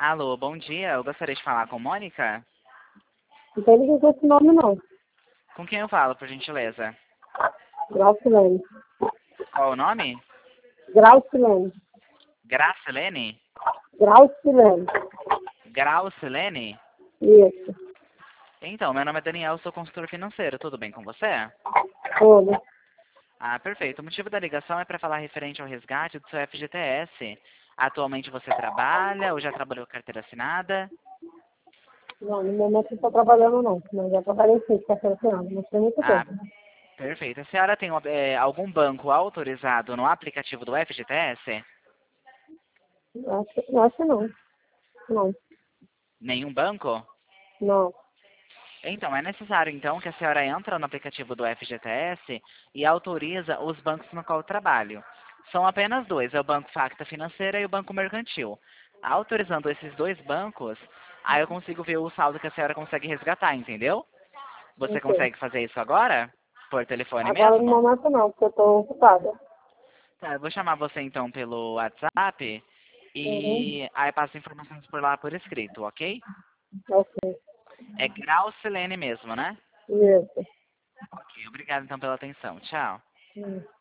Alô, bom dia. Eu gostaria de falar com Mônica. Não tem ninguém com esse nome, não. Com quem eu falo, por gentileza? Graucilene. Qual o nome? Graucilene. Gracilene? Graucilene. Graucilene? Isso. Então, meu nome é Daniel, sou consultor financeiro. Tudo bem com você? Tudo. Ah, perfeito. O motivo da ligação é para falar referente ao resgate do seu FGTS. Atualmente você trabalha ou já trabalhou com carteira assinada? Não, no momento não estou trabalhando, não. Mas já trabalhei sim, carteira assinada. Mas tem muito Ah, tempo. perfeito. A senhora tem algum banco autorizado no aplicativo do FGTS? Acho que não. Não. Nenhum banco? Não. Então, é necessário, então, que a senhora entre no aplicativo do FGTS e autoriza os bancos no qual eu trabalho. São apenas dois, é o Banco Facta Financeira e o Banco Mercantil. Autorizando esses dois bancos, aí eu consigo ver o saldo que a senhora consegue resgatar, entendeu? Você Ok. consegue fazer isso agora? Por telefone Agora no mesmo? momento não, porque eu estou ocupada. Tá, eu vou chamar você então pelo WhatsApp Uhum. e aí passo informações por lá por escrito, ok? Ok. É Graucilene mesmo, né? Isso. Ok, obrigado então pela atenção. Tchau. Hum.